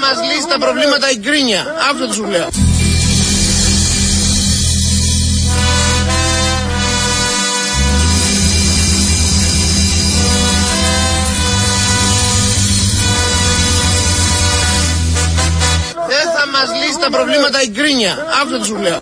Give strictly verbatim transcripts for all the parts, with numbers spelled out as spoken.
μας λύσει τα προβλήματα η γκρίνια. Αυτό σου λέω. Δεν θα μας λύσει τα προβλήματα η γκρίνια. Αυτό σου λέω.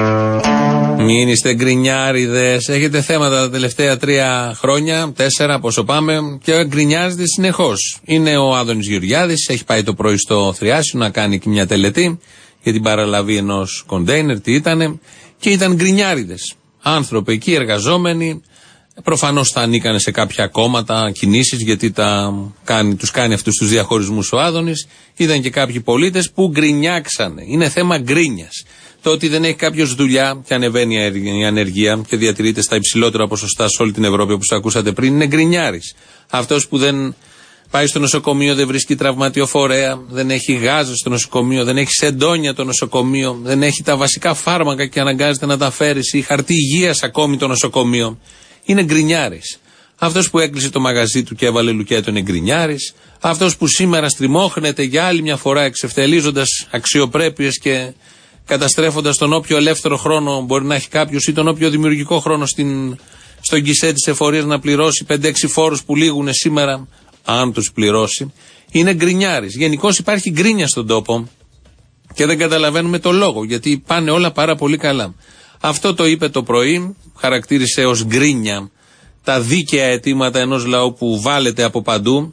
Μην είστε γκρινιάριδες. Έχετε θέματα τα τελευταία τρία χρόνια, τέσσερα, πόσο πάμε, και γκρινιάζετε συνεχώς. Είναι ο Άδωνης Γεωργιάδης, έχει πάει το πρωί στο Θριάσιο να κάνει και μια τελετή για την παραλαβή ενός κοντέινερ, τι ήτανε, και ήταν γκρινιάριδες. Άνθρωποι εκεί εργαζόμενοι, προφανώς θα ανήκανε σε κάποια κόμματα, κινήσεις, γιατί τα κάνει, τους κάνει αυτούς τους διαχωρισμούς ο Άδωνης. Ήταν και κάποιοι πολίτες που γκρινιάξανε. Είναι θέμα γκρίνιας. Το ότι δεν έχει κάποιος δουλειά και ανεβαίνει η ανεργία και διατηρείται στα υψηλότερα ποσοστά σε όλη την Ευρώπη, όπως ακούσατε πριν, είναι γκρινιάρης. Αυτός που δεν πάει στο νοσοκομείο, δεν βρίσκει τραυματιοφορέα, δεν έχει γάζα στο νοσοκομείο, δεν έχει σεντόνια το νοσοκομείο, δεν έχει τα βασικά φάρμακα και αναγκάζεται να τα φέρει, ή χαρτί υγείας ακόμη το νοσοκομείο, είναι γκρινιάρης. Αυτός που έκλεισε το μαγαζί του και έβαλε λουκέτο είναι γκρινιάρης. Αυτός που σήμερα στριμώχνεται για άλλη μια φορά εξευτελίζοντας αξιοπρέπειες και καταστρέφοντας τον όποιο ελεύθερο χρόνο μπορεί να έχει κάποιος ή τον όποιο δημιουργικό χρόνο στην, στον γκισέ της εφορίας να πληρώσει πέντε έξι φόρους που λήγουν σήμερα, αν τους πληρώσει, είναι γκρινιάρης. Γενικώς υπάρχει γκρίνια στον τόπο και δεν καταλαβαίνουμε το λόγο, γιατί πάνε όλα πάρα πολύ καλά. Αυτό το είπε το πρωί, χαρακτήρισε ως γκρίνια τα δίκαια αιτήματα ενός λαού που βάλεται από παντού,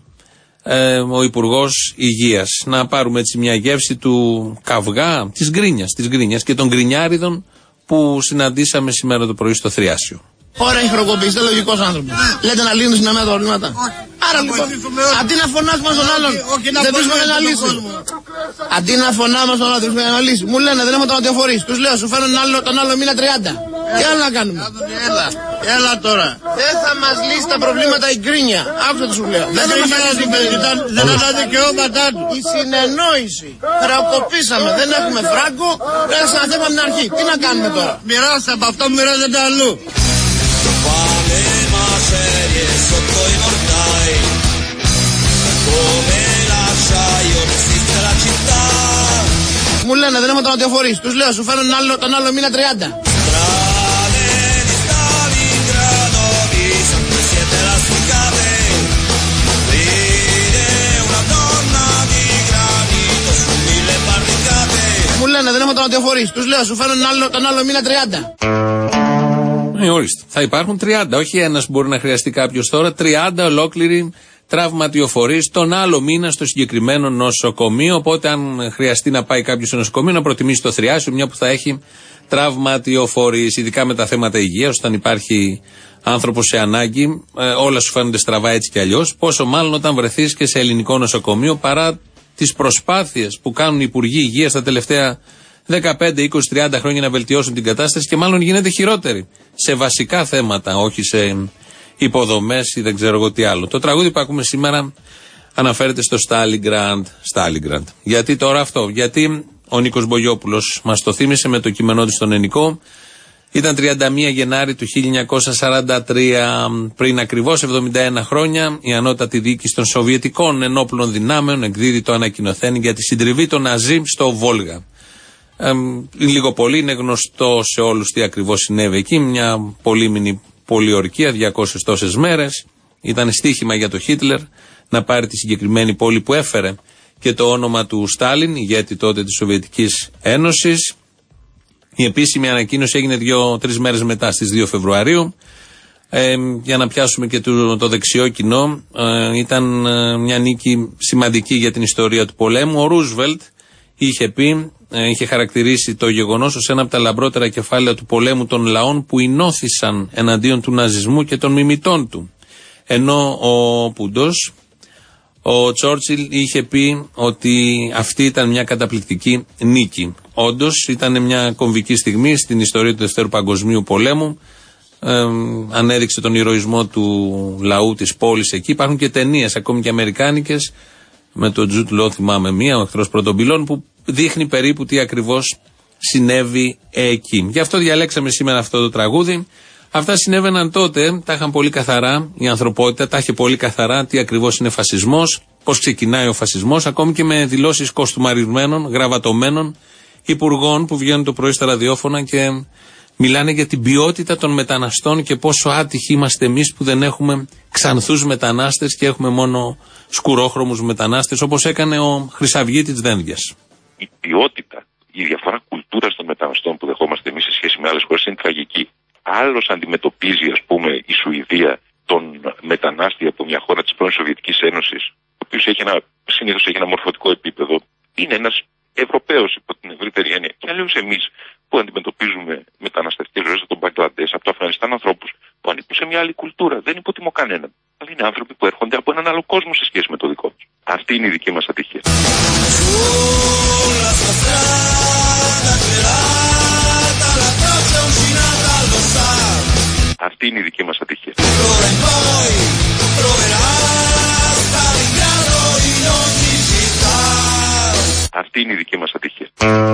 Ε, ο Υπουργός Υγείας. Να πάρουμε έτσι μια γεύση του καυγά, της γκρίνιας, της γκρίνιας και των γκρινιάριδων που συναντήσαμε σήμερα το πρωί στο Θριάσιο. Ώρα έχει χρεοκοπήσει, είστε λογικός άνθρωπος. Λέτε να λύνουν στην αμέσως τα προβλήματα. Άρα λοιπόν, αντί να φωνάζουμε στον άλλον, δεν βρίσκουμε ένα λύση. Αντί να φωνάμε στον άλλον, δεν βρίσκουμε ένα λύση. Μου λένε δεν έχουμε τροματιοφορείς. Τους λέω, σου φέρνουν άλλο, τον άλλο μήνα τριάντα. Τι άλλο να κάνουμε. Έλα, έλα τώρα. Δεν θα μας λύσει τα προβλήματα η γκρίνια. Αυτό σου λέω. Δεν θα μας λύσει. Δεν θα τα δικαιώματά του. Η συνεννόηση. Χρεοκοπήσαμε, δεν έχουμε φράγκο. Δεν θα θέμα την αρχή. Τι να κάνουμε τώρα. Μοιράστε από αυτό που μοιράζεται αλλού. Μου λένε δεν έχουμε τροματιοφορείς. Τους λέω, σου φέρνουν άλλο, τον άλλο μήνα τριάντα. Μου λένε δεν έχουμε τροματιοφορείς. Τους λέω, σου φέρνουν άλλο, τον άλλο μήνα τριάντα. Ε, ορίστε. Θα υπάρχουν τριάντα, όχι ένας μπορεί να χρειαστεί κάποιος τώρα, τριάντα ολόκληροι τραυματιοφορείς τον άλλο μήνα στο συγκεκριμένο νοσοκομείο. Οπότε, αν χρειαστεί να πάει κάποιος στο νοσοκομείο, να προτιμήσει το Θριάσιο, μια που θα έχει τραυματιοφορείς, ειδικά με τα θέματα υγείας, όταν υπάρχει άνθρωπος σε ανάγκη, ε, όλα σου φαίνονται στραβά έτσι κι αλλιώς. Πόσο μάλλον όταν βρεθείς και σε ελληνικό νοσοκομείο, παρά τις προσπάθειες που κάνουν οι Υπουργοί Υγείας τα τελευταία δεκαπέντε, είκοσι, τριάντα χρόνια να βελτιώσουν την κατάσταση, και μάλλον γίνεται χειρότερη σε βασικά θέματα, όχι σε υποδομές ή δεν ξέρω εγώ τι άλλο. Το τραγούδι που ακούμε σήμερα αναφέρεται στο Στάλινγκραντ. Στάλινγκραντ. Γιατί τώρα αυτό, γιατί ο Νίκος Μπογιόπουλος μας το θύμισε με το κείμενό του στον Ενικό. Ήταν τριάντα μία Γενάρη του χίλια εννιακόσια σαράντα τρία, πριν ακριβώς εβδομήντα ένα χρόνια, η ανώτατη διοίκηση των Σοβιετικών ενόπλων δυνάμεων εκδίδει το ανακοινωθέν για τη συντριβή των Ναζί στο Βόλγα. Ε, λίγο πολύ είναι γνωστό σε όλους τι ακριβώς συνέβη εκεί. Μια πολύμηνη πολιορκία, διακόσιες τόσες μέρες. Ήταν στοίχημα για το Χίτλερ να πάρει τη συγκεκριμένη πόλη που έφερε και το όνομα του Στάλιν, ηγέτη τότε της Σοβιετικής Ένωσης. Η επίσημη ανακοίνωση έγινε δύο-τρεις μέρες μετά, στις δύο Φεβρουαρίου. Ε, για να πιάσουμε και το, το δεξιό κοινό, ε, ήταν ε, μια νίκη σημαντική για την ιστορία του πολέμου. Ο Ρούσβελτ είχε πει, ε, είχε χαρακτηρίσει το γεγονός ως ένα από τα λαμπρότερα κεφάλαια του πολέμου των λαών που ενώθησαν εναντίον του ναζισμού και των μιμητών του. Ενώ ο Πούντος, ο Τσόρτσιλ, είχε πει ότι αυτή ήταν μια καταπληκτική νίκη. Όντως ήταν μια κομβική στιγμή στην ιστορία του Δευτέρου Παγκοσμίου Πολέμου. Ε, ανέδειξε τον ηρωισμό του λαού της πόλης εκεί. Υπάρχουν και ταινίες, ακόμη και αμερικάνικες, με τον Τζουτ Λό, θυμάμαι μία, ο εχθρός πρώτων πυλών, που δείχνει περίπου τι ακριβώς συνέβη εκεί. Γι' αυτό διαλέξαμε σήμερα αυτό το τραγούδι. Αυτά συνέβαιναν τότε, τα είχαν πολύ καθαρά η ανθρωπότητα, τα είχε πολύ καθαρά τι ακριβώς είναι φασισμός, πώς ξεκινάει ο φασισμός, ακόμη και με δηλώσεις κοστούμαρισμένων, γραβατωμένων υπουργών που βγαίνουν το πρωί στα ραδιόφωνα και μιλάνε για την ποιότητα των μεταναστών και πόσο άτυχοι είμαστε εμείς που δεν έχουμε ξανθούς μετανάστες και έχουμε μόνο σκουρόχρωμους μετανάστες, όπως έκανε ο Χρυσαυγίτης Δένδιας. Η ποιότητα, η διαφορά κουλτούρας των μεταναστών που δεχόμαστε εμείς σε σχέση με άλλες χώρες είναι τραγική. Άλλος αντιμετωπίζει, ας πούμε, η Σουηδία τον μετανάστη από μια χώρα της πρώην Σοβιετικής Ένωσης, ο οποίος έχει ένα, συνήθως έχει ένα μορφωτικό επίπεδο, είναι ένας Ευρωπαίος υπό την ευρύτερη έννοια. Και αλλιώς εμείς που αντιμετωπίζουμε μεταναστευτικές ροές από τον Μπαγκλαντές, από το Αφγανιστάν, ανθρώπους που ανήκουν σε μια άλλη κουλτούρα. Δεν υποτιμώ κανέναν. Αλλά είναι άνθρωποι που έρχονται από έναν άλλο κόσμο σε σχέση με το δικό μας. Αυτή είναι η δική μας ατυχία. Αυτή είναι η δική μας ατυχία. Αυτή είναι η δική μας ατυχία.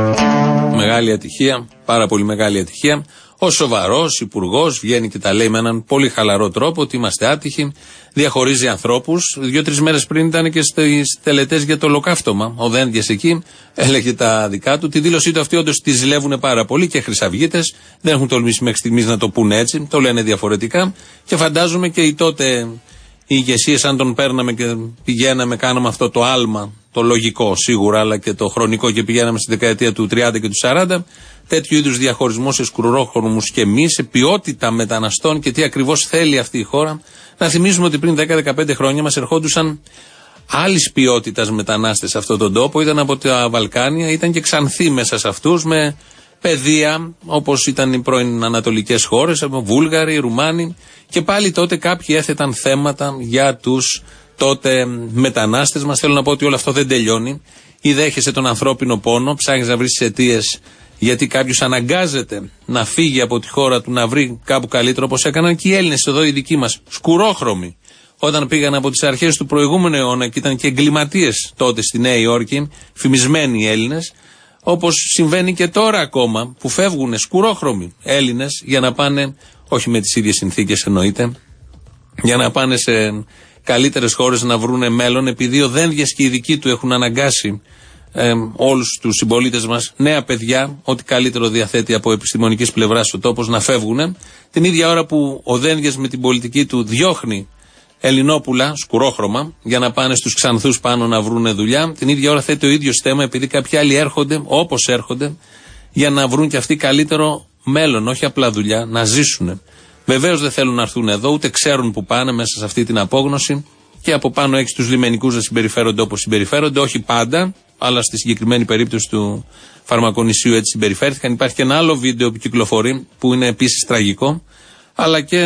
Μεγάλη ατυχία, πάρα πολύ μεγάλη ατυχία. Ο σοβαρός υπουργός βγαίνει και τα λέει με έναν πολύ χαλαρό τρόπο ότι είμαστε άτυχοι, διαχωρίζει ανθρώπους. Δύο-τρεις μέρες πριν ήταν και στις τελετές για το ολοκαύτωμα. Ο Δένδιας εκεί έλεγε τα δικά του. Τη δήλωσή του αυτή όντως τη ζηλεύουν πάρα πολύ και χρυσαυγίτες. Δεν έχουν τολμήσει μέχρι στιγμής να το πούνε έτσι. Το λένε διαφορετικά. Και φαντάζομαι και οι τότε οι ηγεσίες, αν τον παίρναμε και πηγαίναμε, κάναμε αυτό το άλμα, το λογικό σίγουρα, αλλά και το χρονικό και πηγαίναμε στη δεκαετία του τριάντα και του σαράντα, τέτοιου είδους διαχωρισμό σε σκουρόχρωμους και μη, σε ποιότητα μεταναστών και τι ακριβώς θέλει αυτή η χώρα. Να θυμίσουμε ότι πριν δέκα με δεκαπέντε χρόνια μας ερχόντουσαν άλλης ποιότητας μετανάστες σε αυτόν τον τόπο, ήταν από τα Βαλκάνια, ήταν και ξανθοί μέσα σε αυτούς, με παιδεία, όπως ήταν οι πρώην ανατολικές χώρες, Βούλγαροι, Ρουμάνοι, και πάλι τότε κάποιοι έθεταν θέματα για τους τότε μετανάστες μας. Θέλω να πω ότι όλο αυτό δεν τελειώνει. Ή δέχεσαι τον ανθρώπινο πόνο, ψάχνεις να βρεις αιτίες γιατί κάποιος αναγκάζεται να φύγει από τη χώρα του, να βρει κάπου καλύτερο, όπως έκαναν και οι Έλληνες εδώ οι δικοί μας, σκουρόχρωμοι, όταν πήγαν από τις αρχές του προηγούμενου αιώνα και ήταν και εγκληματίες τότε στη Νέα Υόρκη, φημισμένοι Έλληνες, όπως συμβαίνει και τώρα ακόμα που φεύγουν σκουρόχρωμοι Έλληνες για να πάνε, όχι με τις ίδιες συνθήκες εννοείται, για να πάνε σε καλύτερες χώρες να βρούνε μέλλον, επειδή ο Δένδιας και οι δικοί του έχουν αναγκάσει ε, όλους τους συμπολίτες μας, νέα παιδιά, ό,τι καλύτερο διαθέτει από επιστημονικής πλευράς ο τόπος, να φεύγουν. Την ίδια ώρα που ο Δένδιας με την πολιτική του διώχνει Ελληνόπουλα, σκουρόχρωμα, για να πάνε στους ξανθούς πάνω να βρούνε δουλειά, την ίδια ώρα θέτει ο ίδιος θέμα, επειδή κάποιοι άλλοι έρχονται, όπως έρχονται, για να βρουν και αυτοί καλύτερο μέλλον, όχι απλά δουλειά, να ζήσουν. Βεβαίως δεν θέλουν να έρθουν εδώ, ούτε ξέρουν που πάνε μέσα σε αυτή την απόγνωση, και από πάνω έχει τους λιμενικούς να συμπεριφέρονται όπως συμπεριφέρονται, όχι πάντα, αλλά στη συγκεκριμένη περίπτωση του Φαρμακονησίου έτσι συμπεριφέρθηκαν. Υπάρχει και ένα άλλο βίντεο που κυκλοφορεί, που είναι επίσης τραγικό, αλλά και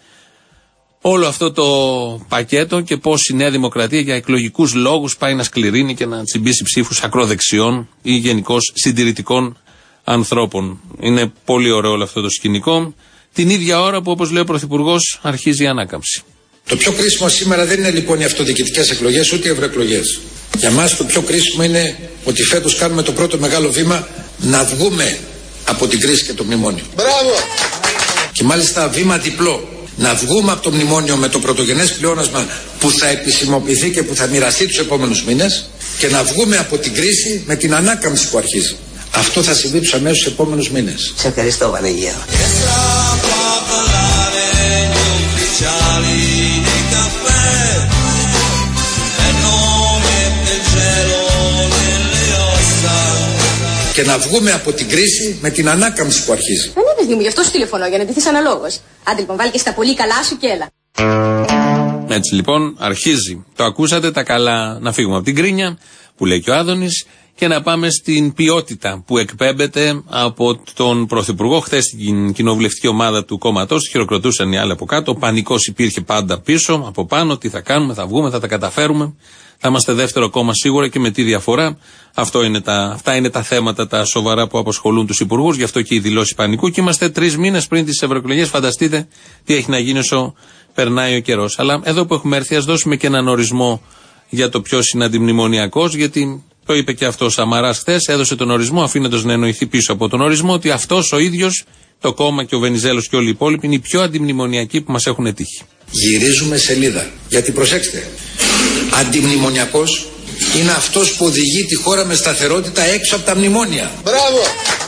όλο αυτό το πακέτο και πώς η Νέα Δημοκρατία για εκλογικούς λόγους πάει να σκληρύνει και να τσιμπήσει ψήφους ακροδεξιών ή γενικώς συντηρητικών ανθρώπων. Είναι πολύ ωραίο όλο αυτό το σκηνικό. Την ίδια ώρα που, όπως λέει ο Πρωθυπουργός, αρχίζει η ανάκαμψη. Το πιο κρίσιμο σήμερα δεν είναι λοιπόν οι αυτοδιοικητικές εκλογές ούτε οι ευρωεκλογές. Για μας το πιο κρίσιμο είναι ότι φέτος κάνουμε το πρώτο μεγάλο βήμα να βγούμε από την κρίση και το μνημόνιο. Μπράβο! Και μάλιστα βήμα διπλό. Να βγούμε από το μνημόνιο με το πρωτογενές πλεόνασμα που θα επισημοποιηθεί και που θα μοιραστεί τους επόμενους μήνες, και να βγούμε από την κρίση με την ανάκαμψη που αρχίζει. Αυτό θα συμβεί τους αμέσως επόμενους μήνες. Σε ευχαριστώ, Βανεγία. Και να βγούμε από την κρίση με την ανάκαμψη που αρχίζει. Δεν είναι παιδί μου, γι' αυτό σου τηλεφωνώ, για να ντυθείς αναλόγως. Άντε λοιπόν, βάλει και στα πολύ καλά σου και έλα. Έτσι λοιπόν αρχίζει. Το ακούσατε, τα καλά, να φύγουμε από την κρίνια που λέει και ο Άδωνης και να πάμε στην ποιότητα που εκπέμπεται από τον Πρωθυπουργό. Χθες στην κοινοβουλευτική ομάδα του κόμματος χειροκροτούσαν οι άλλοι από κάτω. Ο πανικός υπήρχε πάντα πίσω, από πάνω. Τι θα κάνουμε, θα βγούμε, θα τα καταφέρουμε. Θα είμαστε δεύτερο κόμμα σίγουρα, και με τι διαφορά. Αυτό είναι τα, αυτά είναι τα θέματα τα σοβαρά που απασχολούν τους υπουργούς. Γι' αυτό και η δηλώση πανικού. Και είμαστε τρεις μήνες πριν τις ευρωεκλογές. Φανταστείτε τι έχει να γίνει όσο περνάει ο καιρός. Αλλά εδώ που έχουμε έρθει, ας δώσουμε και έναν ορισμό για το ποιος είναι αντιμνημονιακός. Γιατί το είπε και αυτό ο Σαμαράς χθες. Έδωσε τον ορισμό, αφήνοντας να εννοηθεί πίσω από τον ορισμό ότι αυτός ο ίδιος, το κόμμα και ο Βενιζέλος και όλοι οι υπόλοιποι, είναι οι πιο αντιμνημονιακοί που μας έχουν τύχει. Γυρίζουμε σελίδα. Γιατί προσέξτε, αντιμνημονιακός είναι αυτός που οδηγεί τη χώρα με σταθερότητα έξω από τα μνημόνια. Μπράβο!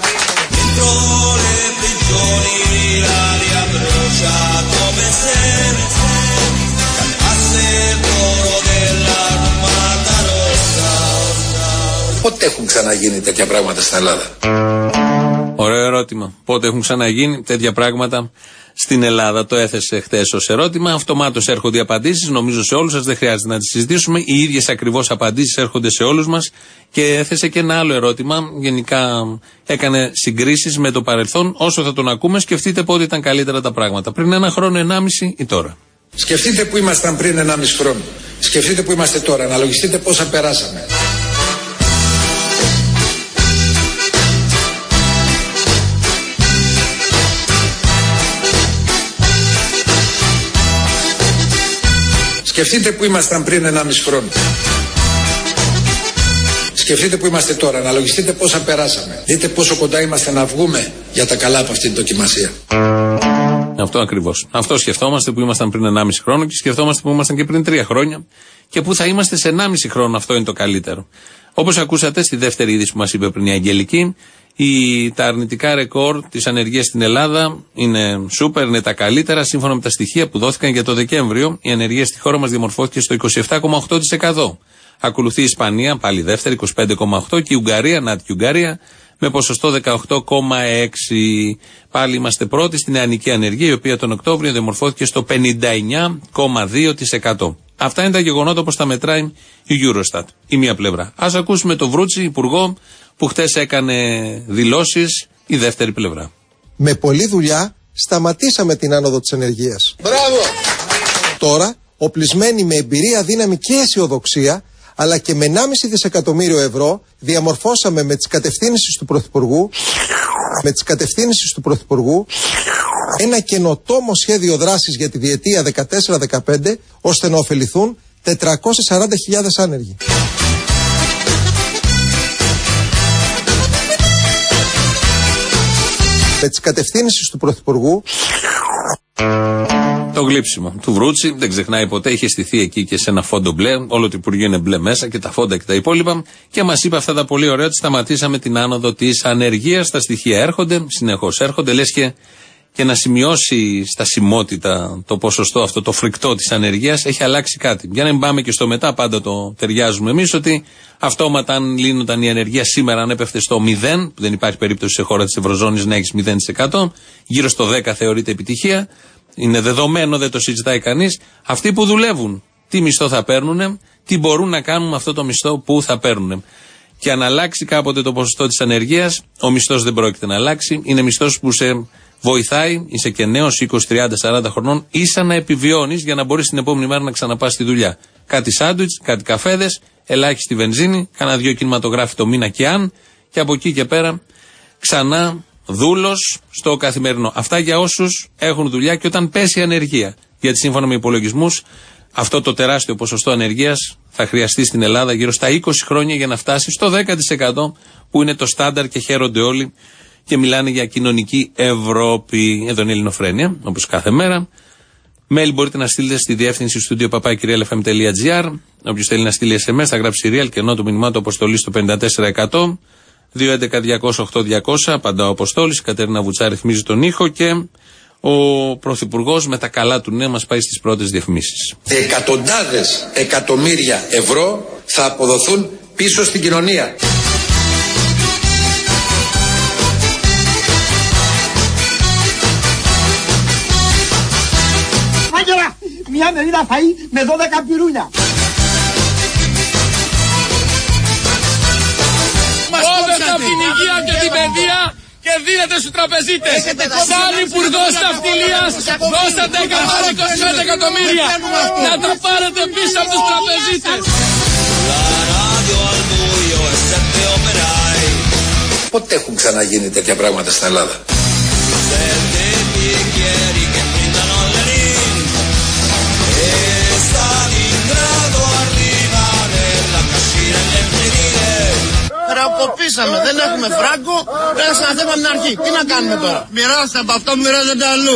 Πότε έχουν ξαναγίνει τέτοια πράγματα στην Ελλάδα? Ωραίο ερώτημα. Πότε έχουν ξαναγίνει τέτοια πράγματα στην Ελλάδα? Το έθεσε χθες ως ερώτημα. Αυτομάτως έρχονται οι απαντήσεις. Νομίζω σε όλους σας δεν χρειάζεται να τις συζητήσουμε. Οι ίδιες ακριβώς απαντήσεις έρχονται σε όλους μας. Και έθεσε και ένα άλλο ερώτημα. Γενικά έκανε συγκρίσεις με το παρελθόν. Όσο θα τον ακούμε, σκεφτείτε πότε ήταν καλύτερα τα πράγματα. Πριν ένα χρόνο, ενάμιση ή τώρα. Σκεφτείτε που ήμασταν πριν ενάμιση χρόνο. Σκεφτείτε που είμαστε τώρα. Αναλογιστείτε πόσα περάσαμε. Σκεφτείτε που ήμασταν πριν ενάμιση χρόνο. Σκεφτείτε που είμαστε τώρα. Αναλογιστείτε πόσα περάσαμε. Δείτε πόσο κοντά είμαστε να βγούμε για τα καλά από αυτήν την δοκιμασία. Αυτό ακριβώς. Αυτό σκεφτόμαστε που ήμασταν πριν ενάμιση χρόνο και σκεφτόμαστε που ήμασταν και πριν τρία χρόνια και που θα είμαστε σε ενάμιση χρόνο. Αυτό είναι το καλύτερο. Όπως ακούσατε στη δεύτερη είδηση που μας είπε πριν η Αγγελική, η, τα αρνητικά ρεκόρ της ανεργίας στην Ελλάδα είναι σούπερ, είναι τα καλύτερα. Σύμφωνα με τα στοιχεία που δόθηκαν για το Δεκέμβριο, η ανεργία στη χώρα μας διαμορφώθηκε στο είκοσι επτά κόμμα οκτώ τοις εκατό. Ακολουθεί η Ισπανία, πάλι δεύτερη, είκοσι πέντε κόμμα οκτώ τοις εκατό, και η Ουγγαρία, να την Ουγγαρία, με ποσοστό δεκαοκτώ κόμμα έξι τοις εκατό. Πάλι είμαστε πρώτοι στην νεανική ανεργία, η οποία τον Οκτώβριο διαμορφώθηκε στο πενήντα εννιά κόμμα δύο τοις εκατό. Αυτά είναι τα γεγονότα όπως τα μετράει η Eurostat, η μία πλευρά. Ας ακούσουμε τον Βρούτσι, υπουργό, που χτες έκανε δηλώσεις, η δεύτερη πλευρά. Με πολλή δουλειά σταματήσαμε την άνοδο της ανεργίας. Μπράβο! Τώρα, οπλισμένοι με εμπειρία, δύναμη και αισιοδοξία, αλλά και με ενάμιση δισεκατομμύριο ευρώ, διαμορφώσαμε με τις κατευθύνσεις του Πρωθυπουργού, με τις κατευθύνσεις του Πρωθυπουργού ένα καινοτόμο σχέδιο δράσης για τη διετία δεκατέσσερα δεκαπέντε, ώστε να ωφεληθούν τετρακόσιες σαράντα χιλιάδες άνεργοι. Με τις κατευθύνσεις του Πρωθυπουργού. Το γλύψιμο του Βρούτσι δεν ξεχνάει ποτέ, είχε στηθεί εκεί και σε ένα φόντο μπλε, όλο το Υπουργείο είναι μπλε μέσα και τα φόντα και τα υπόλοιπα, και μας είπε αυτά τα πολύ ωραία ότι σταματήσαμε την άνοδο της ανεργίας. Τα στοιχεία έρχονται, συνεχώς έρχονται, λες και, και να σημειώσει στασιμότητα το ποσοστό αυτό, το φρικτό της ανεργίας, έχει αλλάξει κάτι. Για να μην πάμε και στο μετά, πάντα το ταιριάζουμε εμείς ότι αυτόματα αν λύνονταν η ανεργία σήμερα, αν έπεφτε στο μηδέν, που δεν υπάρχει περίπτωση σε χώρα της Ευρωζώνης να έχεις μηδέν τοις εκατό, γύρω στο δέκα θεωρείται επιτυχία. Είναι δεδομένο, δεν το συζητάει κανείς. Αυτοί που δουλεύουν, τι μισθό θα παίρνουνε, τι μπορούν να κάνουν με αυτό το μισθό που θα παίρνουνε. Και αν αλλάξει κάποτε το ποσοστό της ανεργίας, ο μισθός δεν πρόκειται να αλλάξει. Είναι μισθός που σε βοηθάει, είσαι και νέος, είκοσι, τριάντα, σαράντα χρονών, ίσα να επιβιώνεις για να μπορείς την επόμενη μέρα να ξαναπάς στη δουλειά. Κάτι σάντουιτς, κάτι καφέδες, ελάχιστη βενζίνη, κάνα δυο κινηματογράφοι το μήνα και αν, και από εκεί και πέρα ξανά δούλος στο καθημερινό. Αυτά για όσους έχουν δουλειά και όταν πέσει η ανεργία. Γιατί σύμφωνα με υπολογισμούς, αυτό το τεράστιο ποσοστό ανεργίας θα χρειαστεί στην Ελλάδα γύρω στα είκοσι χρόνια για να φτάσει στο δέκα τοις εκατό που είναι το στάνταρ και χαίρονται όλοι και μιλάνε για κοινωνική Ευρώπη. Εδώ είναι η Ελληνοφρένεια, όπως κάθε μέρα. Mail μπορείτε να στείλετε στη διεύθυνση στούντιο παπάκι κυρίλ εφ εμ τελεία τζι άρ. Όποιος θέλει να στείλει ες εμ ες θα γράψει real και ενώ το μηνυμά του αποστολή στο πενήντα τέσσερα εκατό. δύο έντεκα διακόσια οκτώ διακόσια, απαντά ο Αποστόλης, η Κατερίνα Βουτσά ρυθμίζει τον ήχο και ο Πρωθυπουργός με τα καλά του νέα μας πάει στις πρώτες διαφημίσεις. Εκατοντάδες εκατομμύρια ευρώ θα αποδοθούν πίσω στην κοινωνία. Άγγελα, μια μερίδα φαΐ με δώδεκα πυρούνια. Κόβετε από την υγεία και την παιδεία και δίνετε στους τραπεζίτες. Σαν υπουργός ναυτιλίας δώσατε εκατόν είκοσι πέντε εκατομμύρια να τα πάρετε πίσω από τους τραπεζίτες. Πότε έχουν ξαναγίνει τέτοια πράγματα στην Ελλάδα? Χρεοκοπήσαμε, δεν έχουμε φράγκο, πρέπει να ξαναθέτουμε από την αρχή. Τι να κάνουμε τώρα? Μοιράστε από αυτό, μοιράζεται αλλού.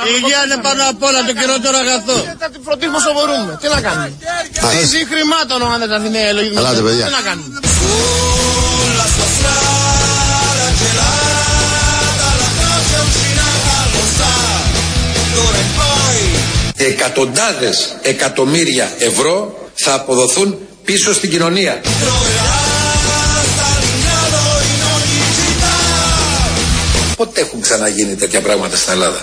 Η υγεία είναι πάνω απ' όλα το κυριότερο αγαθό. Θα την φροντίσουμε όσο μπορούμε. Τι να κάνουμε. Φύση χρημάτων αν δεν τα δίνει η λογική. Τι να κάνουμε. Εκατοντάδες εκατομμύρια ευρώ θα αποδοθούν πίσω στην κοινωνία. Πότε έχουν ξαναγίνει τέτοια πράγματα στην Ελλάδα?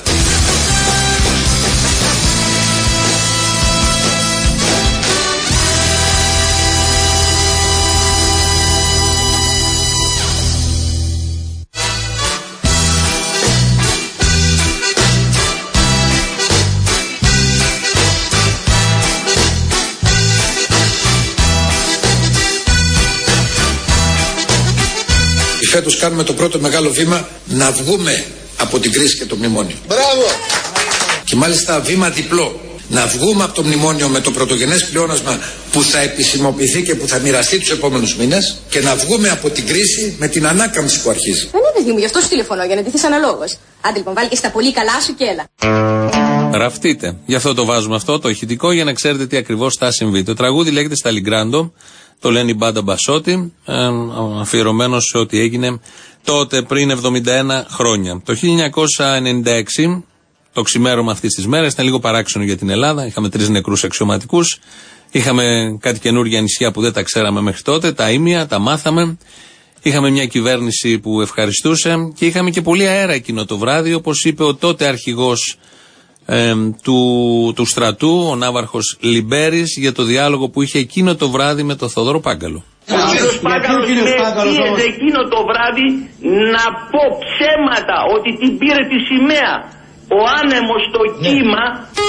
Φέτος κάνουμε το πρώτο μεγάλο βήμα να βγούμε από την κρίση και το μνημόνιο. Μπράβο! Και μάλιστα βήμα διπλό. Να βγούμε από το μνημόνιο με το πρωτογενές πλεόνασμα που θα επισημοποιηθεί και που θα μοιραστεί τους επόμενους μήνες και να βγούμε από την κρίση με την ανάκαμψη που αρχίζει. Δεν είναι παιδί μου, γι' αυτό σου τηλεφωνώ, για να ντυθείς αναλόγως. Άντε λοιπόν, βάλει και στα πολύ καλά σου και έλα. Ραφτείτε. Γι' αυτό το βάζουμε αυτό το ηχητικό για να ξέρετε τι ακριβώς θα συμβεί. Το τραγούδι λέγεται Σταλιγκράντο. Το λένε η μπάντα Μπασότη, ε, αφιερωμένο σε ό,τι έγινε τότε πριν εβδομήντα ένα χρόνια. Το χίλια εννιακόσια ενενήντα έξι, το ξημέρωμα αυτής της μέρας, ήταν λίγο παράξενο για την Ελλάδα. Είχαμε τρεις νεκρούς αξιωματικούς. Είχαμε κάτι καινούργια νησιά που δεν τα ξέραμε μέχρι τότε. Τα ήμια, τα μάθαμε. Είχαμε μια κυβέρνηση που ευχαριστούσε και είχαμε και πολύ αέρα εκείνο το βράδυ, όπως είπε ο τότε αρχηγός Ε, του, του στρατού, ο ναύαρχος Λιμπέρης, για το διάλογο που είχε εκείνο το βράδυ με τον Θόδωρο Πάγκαλο. Ο κύριος Πάγκαλος με πίεζε εκείνο το βράδυ να πω ψέματα ότι την πήρε τη σημαία. Ο άνεμος στο κύμα.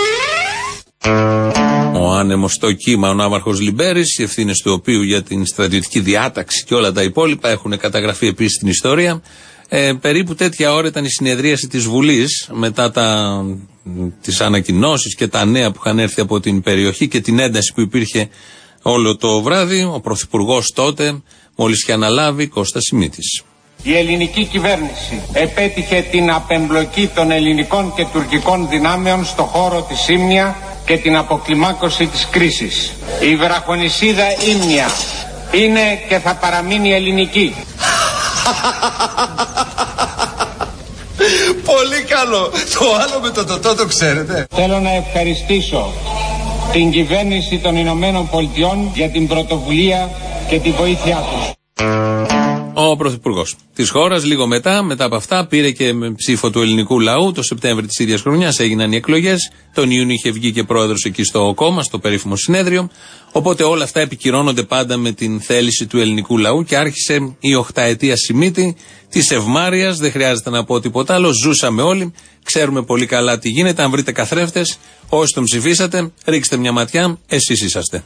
Ο άνεμος στο κύμα, ο ναύαρχος Λιμπέρης, οι ευθύνες του οποίου για την στρατιωτική διάταξη και όλα τα υπόλοιπα έχουν καταγραφεί επίσης στην ιστορία. Ε, περίπου τέτοια ώρα ήταν η συνεδρίαση της Βουλής μετά τα, τις ανακοινώσεις και τα νέα που είχαν έρθει από την περιοχή και την ένταση που υπήρχε όλο το βράδυ. Ο Πρωθυπουργός τότε μόλις είχε αναλάβει, Κώστας Σιμίτης. Η ελληνική κυβέρνηση επέτυχε την απεμπλοκή των ελληνικών και τουρκικών δυνάμεων στο χώρο της Ύμνια και την αποκλιμάκωση της κρίσης. Η βραχονησίδα Ύμνια είναι και θα παραμείνει ελληνική. Πολύ καλό. Το άλλο με το τοτό το ξέρετε. Θέλω να ευχαριστήσω την κυβέρνηση των Ηνωμένων Πολιτειών για την πρωτοβουλία και τη βοήθειά τους. Ο Πρωθυπουργός της χώρας λίγο μετά, μετά από αυτά, πήρε και με ψήφο του ελληνικού λαού. Το Σεπτέμβρη της ίδιας χρονιάς έγιναν οι εκλογές. Τον Ιούνιο είχε βγει και πρόεδρος εκεί στο κόμμα, στο περίφημο συνέδριο. Οπότε όλα αυτά επικυρώνονται πάντα με την θέληση του ελληνικού λαού και άρχισε η οχταετία Σιμίτη της ευμάρειας. Δεν χρειάζεται να πω τίποτα άλλο. Ζούσαμε όλοι. Ξέρουμε πολύ καλά τι γίνεται. Αν βρείτε καθρέφτες, όσοι τον ψηφίσατε, ρίξτε μια ματιά. Εσείς είσαστε.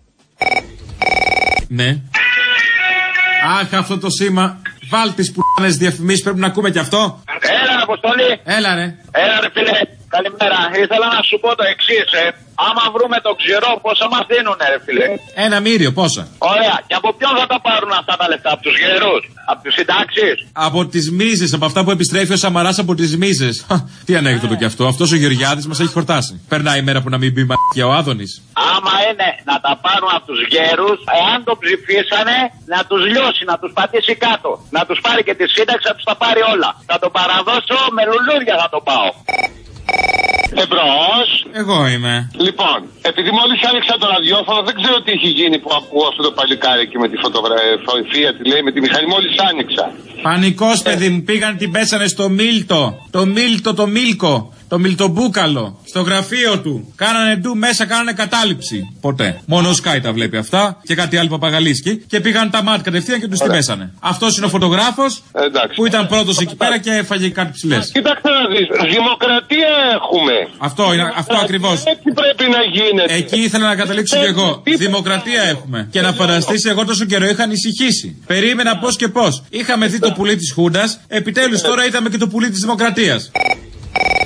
Ναι. Αχ, αυτό το σήμα. Βάλ τις πουράνες διαφημίσεις, πρέπει να ακούμε κι αυτό. Έλα, Αποστολή. Έλα, ρε. Έλα, ρε, φίλε. Καλημέρα. Ήθελα να σου πω το εξής, ε. Άμα βρούμε το ξηρό, πόσα μας δίνουνε, ρε, φίλε. Ένα μύριο, πόσα. Ωραία. Και από ποιον θα τα πάρουν αυτά τα λεφτά, από τους γερούς, από τους συντάξεις. Από τις μίζες, από αυτά που επιστρέφει ο Σαμαράς από τις μίζες. Τι ανέκδοτο κι αυτό. Αυτός ο Γεωργιάδης μας έχει χορτάσει. Περνάει η μέρα που να μην πει μα και ο Άδωνης. Άμα είναι να τα πάρουν από τους γέρους, εάν το ψηφίσανε, να τους λιώσει, να τους πατήσει κάτω. Να τους πάρει και τη σύνταξη, να τους τα πάρει όλα. Θα το παραδώσω με λουλούδια, θα το πάω. Εμπρός. Εγώ είμαι. Λοιπόν, επειδή μόλις άνοιξα το ραδιόφωνο, δεν ξέρω τι έχει γίνει που ακούω αυτό το παλικάρι εκεί με τη φωτογραφία, τη λέει, με τη μηχανή. Μόλις άνοιξα. Πανικός, παιδί μου, πήγαν την πέσανε στο Μίλτο. Το Μίλτο, το Μίλκο. Το Μιλτομπούκαλο. Στο γραφείο του. Κάνανε ντου μέσα, κάνανε κατάληψη. Ποτέ. Μόνο ο Σκάι τα βλέπει αυτά και κάτι άλλο παπαγαλίσκι. Και πήγαν τα μάτ κατευθείαν και του την πέσανε. Αυτός είναι ο φωτογράφος που ήταν πρώτος εκεί πέρα και έφαγε κάτι ψηλές. Κοιτάξτε να δεις. Δημοκρατία έχουμε. Αυτό, είναι, αυτό ακριβώς. Έτσι πρέπει να γίνεται. Εκεί ήθελα να καταλήξω κι εγώ. Δημοκρατία έχουμε. Και να φανταστείς, εγώ τόσο καιρό είχα ανησυχήσει. Περίμενα πώς και πώς. Είχαμε δει το πουλί της Χούντας. Επιτέλους τώρα είδαμε και το πουλί της Δημοκρατίας.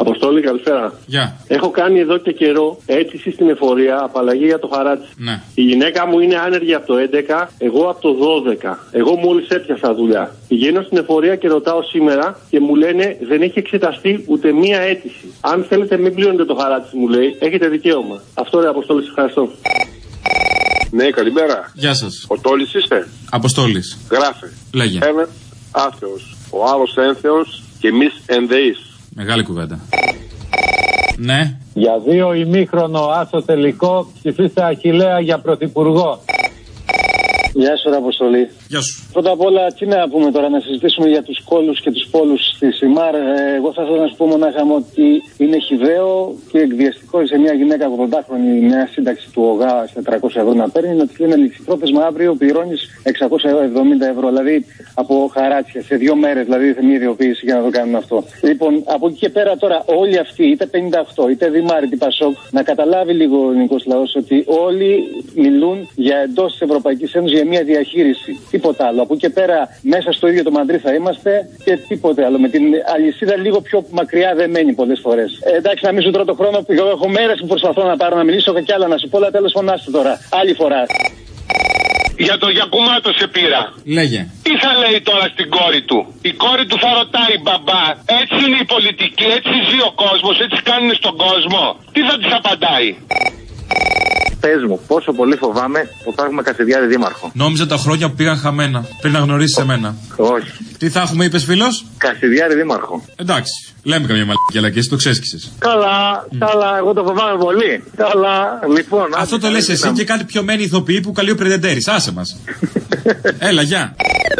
Αποστόλη, καλησπέρα. Γεια. Έχω κάνει εδώ και καιρό αίτηση στην εφορία απαλλαγή για το χαράτσι. Ναι. Η γυναίκα μου είναι άνεργη από το έντεκα, εγώ από το δώδεκα. Εγώ μόλις έπιασα δουλειά. Πηγαίνω στην εφορία και ρωτάω σήμερα και μου λένε δεν έχει εξεταστεί ούτε μία αίτηση. Αν θέλετε, μην πληρώνετε το χαράτσι, μου λέει. Έχετε δικαίωμα. Αυτό ρε Αποστόλη, ευχαριστώ. Ναι, καλημέρα. Γεια σας. Ο Τόλης είστε? Αποστόλης. Γράφε. Λέγε. Ένα άθεος. Ο άλλος ένθεος και εμείς ενδεείς. Μεγάλη κουβέντα. Ναι. Για δύο ημίχρονο άσο τελικό ψηφίστε Αχιλλέα για πρωθυπουργό. Γεια σου, Αποστολή. Γεια σου. Πρώτα απ' όλα, τι να πούμε τώρα, να συζητήσουμε για τους κόλους και τους πόλους στη ΣΥΜΑΡ. Ε, εγώ θα ήθελα να σου πω μονάχα ότι είναι χυδαίο και εκβιαστικό σε μια γυναίκα ογδοντάχρονη με μια σύνταξη του ΟΓΑ σε τριακόσια ευρώ να παίρνει, να τη λένε ληξιπρόθεσμα αύριο πληρώνει εξακόσια εβδομήντα ευρώ. Δηλαδή από χαράτσια σε δύο μέρες, δηλαδή σε μια ιδιοποίηση για να το κάνουν αυτό. Λοιπόν, από εκεί και πέρα τώρα, όλοι αυτοί, είτε πενήντα οκτώ, είτε Δημάρ, είτε Πασόκ, να καταλάβει λίγο ο ελληνικός λαός ότι όλοι μιλούν για εντός της Ευρωπαϊκής Ένωσης για μια διαχείριση. Τίποτα άλλο. Από εκεί και πέρα, μέσα στο ίδιο το Μαντρί θα είμαστε και τίποτε άλλο. Με την αλυσίδα λίγο πιο μακριά δεν μένει πολλές φορές. Ε, εντάξει, να μην σου τρώω το χρόνο που έχω μέρες που προσπαθώ να πάρω να μιλήσω και κι άλλα να σου πω, αλλά τέλος φωνάστε τώρα. Άλλη φορά. Για το Γιακουμάτο σε πήρα. Λέγε. Τι θα λέει τώρα στην κόρη του? Η κόρη του θα ρωτάει, μπαμπά, έτσι είναι η πολιτική, έτσι ζει ο κόσμος, έτσι κάνουν στον κόσμο. Τι θα της απαντάει? Πες μου, πόσο πολύ φοβάμαι που θα έχουμε Κασιδιάρη δήμαρχο. Νόμιζα τα χρόνια που πήγαν χαμένα. Πριν να γνωρίσεις εμένα. Όχι. Τι θα έχουμε, είπες φίλος? Κασιδιάρη δήμαρχο. Εντάξει. Λέμε καμιά μαλακία, αλλά και εσύ το ξέσκησες. Καλά, mm. καλά, εγώ το φοβάμαι πολύ. Καλά, λοιπόν. Αυτό το λες εσύ και κάτι πιωμένοι ηθοποιοί που καλεί ο Πρεντεντέρης. Άσε μας. Έλα, γεια.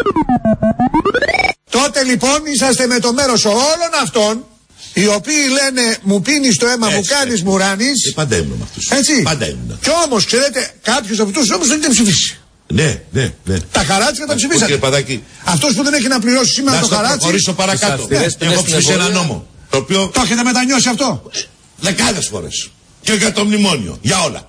Τότε λοιπόν είσαστε με το μέρος όλων αυτών οι οποίοι λένε μου πίνεις το αίμα, έτσι, μου κάνεις, μου ράνεις. Και πάντα ήμουν με αυτούς. Έτσι. Πάντα ήμουν. Κι όμως, ξέρετε, κάποιους από αυτούς όμως δεν έχετε ψηφίσει. Ναι, ναι, ναι. Τα χαράτσια τα ψηφίσατε. Παδάκη. Αυτός που δεν έχει να πληρώσει σήμερα να το χαράτσι. Να προχωρήσω παρακάτω. Ναι, έχω ψηφίσει ένα νόμο. Το οποίο... Το έχετε μετανιώσει αυτό? Δεκάδες φορές. Και για το μνημόνιο. Για όλα.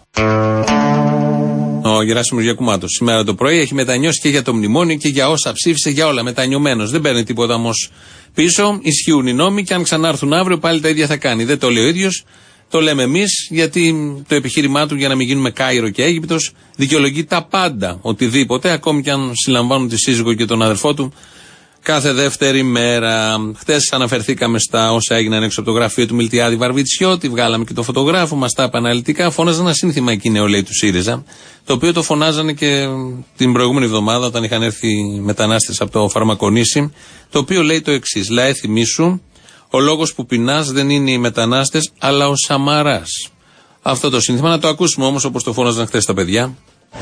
Ο Γεράσιμος Γιακουμάτος σήμερα το πρωί έχει μετανιώσει και για το μνημόνιο και για όσα ψήφισε, για όλα. Μετανιωμένος. Δεν παίρνει τίποτα όμως πίσω. Ισχύουν οι νόμοι και αν ξανάρθουν αύριο πάλι τα ίδια θα κάνει. Δεν το λέει ο ίδιος. Το λέμε εμείς, γιατί το επιχείρημά του για να μην γίνουμε Κάιρο και Αίγυπτος δικαιολογεί τα πάντα. Οτιδήποτε, ακόμη και αν συλλαμβάνουν τη σύζυγο και τον αδερφό του κάθε δεύτερη μέρα. Χτες αναφερθήκαμε στα όσα έγιναν έξω από το γραφείο του Μιλτιάδη Βαρβιτσιώτη, βγάλαμε και το φωτογράφο, μας τα επαναλυτικά. Φώναζαν ένα σύνθημα εκεί νεολαίοι του ΣΥΡΙΖΑ, το οποίο το φωνάζανε και την προηγούμενη εβδομάδα όταν είχαν έρθει μετανάστες από το Φαρμακονήσι, το οποίο λέει το εξής: λαέ θυμήσου, ο λόγος που πεινάς δεν είναι οι μετανάστες, αλλά ο Σαμαράς. Αυτό το σύνθημα να το ακούσουμε όμως όπως το φώναζαν χθες τα παιδιά.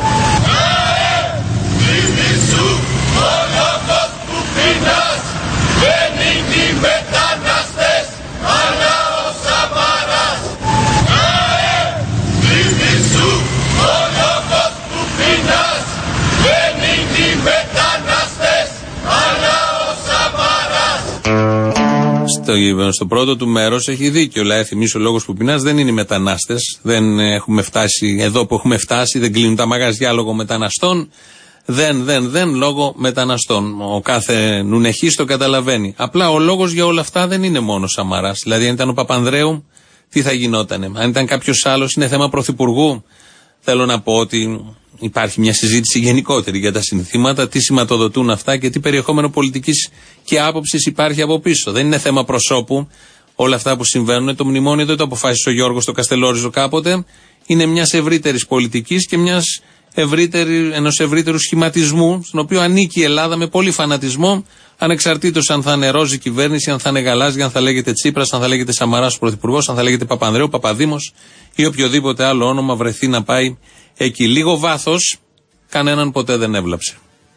Στο, στο πρώτο του μέρος έχει δίκιο. Λαέ θυμίσου, ο λόγος που πεινάς δεν είναι οι μετανάστες. Δεν έχουμε φτάσει εδώ που έχουμε φτάσει. Δεν κλείνουν τα μαγαζιά λόγω μεταναστών. Δεν, δεν, δεν λόγω μεταναστών. Ο κάθε νουνεχής το καταλαβαίνει. Απλά ο λόγος για όλα αυτά δεν είναι μόνο Σαμαράς. Δηλαδή, αν ήταν ο Παπανδρέου, τι θα γινότανε? Αν ήταν κάποιος άλλος, είναι θέμα πρωθυπουργού. Θέλω να πω ότι υπάρχει μια συζήτηση γενικότερη για τα συνθήματα, τι σηματοδοτούν αυτά και τι περιεχόμενο πολιτικής και άποψης υπάρχει από πίσω. Δεν είναι θέμα προσώπου όλα αυτά που συμβαίνουν. Το μνημόνιο δεν το αποφάσισε ο Γιώργος στο Καστελόριζο κάποτε. Είναι μιας ευρύτερης πολιτικής και μιας ευρύτερη, ενός ευρύτερου σχηματισμού, στον οποίο ανήκει η Ελλάδα με πολύ φανατισμό, ανεξαρτήτως αν θα είναι ρόζη κυβέρνηση, αν θα είναι γαλάζια, αν θα λέγεται Τσίπρας, αν θα λέγεται Σαμαράς ο πρωθυπουργός, αν θα λέγεται Παπανδρέου, Παπαδήμος ή οποιοδήποτε άλλο όνομα βρεθεί να πάει εκεί. Λίγο βάθος, κανέναν ποτέ δεν έβλαψε.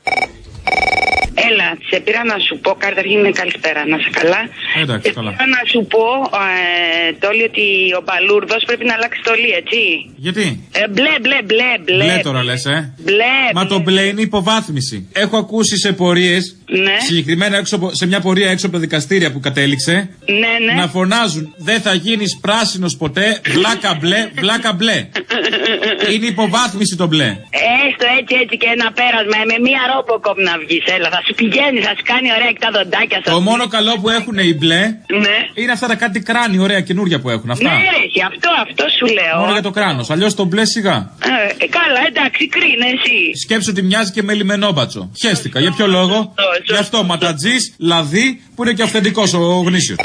Έλα, σε πήρα να σου πω, καταρχήν είναι καλησπέρα, να σε καλά. Εντάξει, καλά. Πήρα να σου πω, ε, Τόλι, ότι ο Μπαλούρδος πρέπει να αλλάξει στολή, έτσι. Γιατί? Ε, μπλε, μπλε, μπλε, μπλε. Μπλε τώρα λες, ε. Μπλε. Μα το μπλε είναι υποβάθμιση. Έχω ακούσει σε πορείες, ναι, συγκεκριμένα έξω, σε μια πορεία έξω από τα δικαστήρια που κατέληξε, ναι, ναι, να φωνάζουν δεν θα γίνεις πράσινος ποτέ, βλάκα μπλε, βλάκα μπλε. Είναι υποβάθμιση το μπλε. Έστω, το έτσι έτσι και ένα πέρασμα με μία ρόποκοπ να βγεις. Έλα, θα σου πηγαίνει, θα σου κάνει ωραία τα δοντάκια σου. Το μόνο καλό που έχουν οι μπλε ναι. είναι αυτά τα κάτι κράνη ωραία καινούρια που έχουν. Αυτά. Ναι, ρε, αυτό, αυτό σου λέω. Μόνο για το κράνος. Αλλιώς το μπλε σιγά. Ε, καλά, εντάξει, κρίνε εσύ. Σκέψου ότι μοιάζει και με λιμενόμπατσο. Χαίστηκα. Για ποιο λόγο? Γι' αυτό ματατζής, λαδί, που είναι και αυθεντικός ο γνήσιος.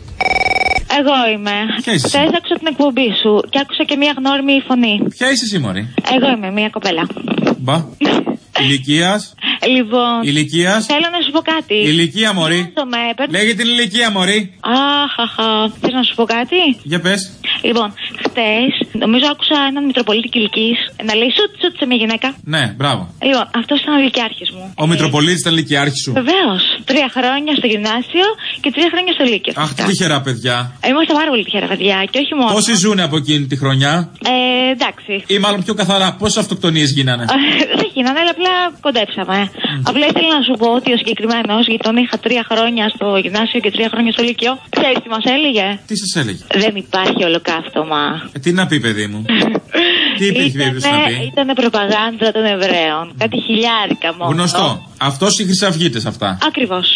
Εγώ είμαι. Χθες άκουσα την εκπομπή σου και άκουσα και μια γνώριμη φωνή. Ποια είσαι εσύ, μωρή? Εγώ είμαι, μια κοπέλα. Μπα. Ηλικίας. Λοιπόν. Ηλικίας. Θέλω να σου πω κάτι. Ηλικία, μωρή. Λέγε την ηλικία, μωρή. Αχαχα. Θες να σου πω κάτι? Για πες. Λοιπόν, χτες νομίζω άκουσα έναν Μητροπολίτη Κιλκής να λέει σουτ σουτ σε μια γυναίκα. Ναι, μπράβο. Λοιπόν, αυτός ήταν ο λυκιάρχης μου. Ο Μητροπολίτης ήταν λυκιάρχης σου. Βεβαίως. Τρία χρόνια στο γυμνάσιο και τρία χρόνια στο λύκειο. Αχ, τι τυχερά παιδιά. Είμαστε πάρα πολύ τυχερά παιδιά και όχι μόνο. Πόσοι ζουν από εκείνη τη χρονιά? Ε, εντάξει. Ή μάλλον πιο καθαρά, πόσες αυτοκτονίες γίνανε? Δεν γίνανε, αλλά απλά κοντέψαμε. Mm. Απλά ήθελα να σου πω ότι ο συγκεκριμένος, γιατί τον είχα τρία χρόνια στο γυμνάσιο και τρία χρόνια στο λύκειο, ξέρεις τι μας έλεγε? Τι σας έλεγε? Δεν υπάρχει ολοκαύτωμα. Ε, τι να πει, παιδί μου? Τι υπήρχε περίπτωση να πει? Ήτανε προπαγάνδα των Εβραίων. Κάτι χιλιάρικα μόνο. Γνωστό. Αυτός οι χρυσαυγίτες αυτά. Ακριβώς.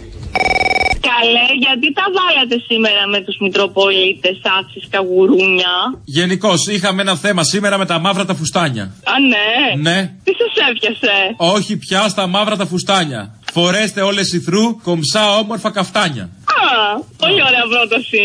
Καλέ, γιατί τα βάλατε σήμερα με τους Μητροπολίτες, άξις καγουρούνια? Γενικώς είχαμε ένα θέμα σήμερα με τα μαύρα τα φουστάνια. Α, ναι. Ναι. Τι σας έπιασε? Όχι πια στα μαύρα τα φουστάνια. Φορέστε όλες ηθρού, κομψά όμορφα καφτάνια. Α, πολύ ωραία πρόταση.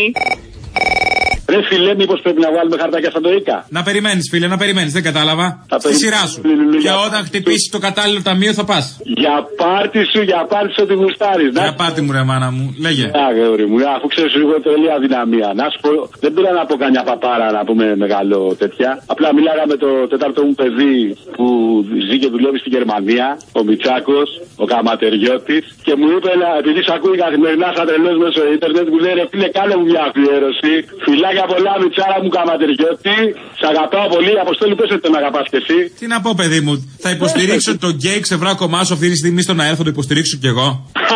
Ρε φιλέ, μήπως πρέπει να βάλουμε χαρτάκια σαν το Ίκα? Να περιμένεις, φίλε, να περιμένεις, δεν κατάλαβα. Στη σειρά σου. Και όταν χτυπήσεις το κατάλληλο ταμείο θα πας. Για πάρτι σου, για πάρτι σου ότι γουστάρεις. Για πάρτι μου, ρε μάνα μου, λέγε. Αγόρι μου, αφού ξέρεις λίγο τρελή αδυναμία. Να σου πω, δεν πήρα να πω καμιά παπάρα να πούμε μεγάλο τέτοια. Απλά μιλάγα με το τέταρτο μου παιδί που ζει και δουλεύει στη Γερμανία, ο Μιτσάκος, ο Καματεριώτης. Και μου είπε, επειδή σ' ακούει καθημερινά σαν τρελός μέσω ίντερνετ, μου λέει ρε φίλε, κάνε μου μια αφιέρωση. Φιλάκια πολλά, Μιτσάρα μου, Καματεριώτη. Σ' αγαπάω πολύ. Αποστόλη, πες ότι τον αγαπάς και εσύ. Τι να πω, παιδί μου, θα υποστηρίξω τον γκέι ξεβράκωμά σου αυτή τη στιγμή στον αέρα, θα το υποστηρίξω κι εγώ.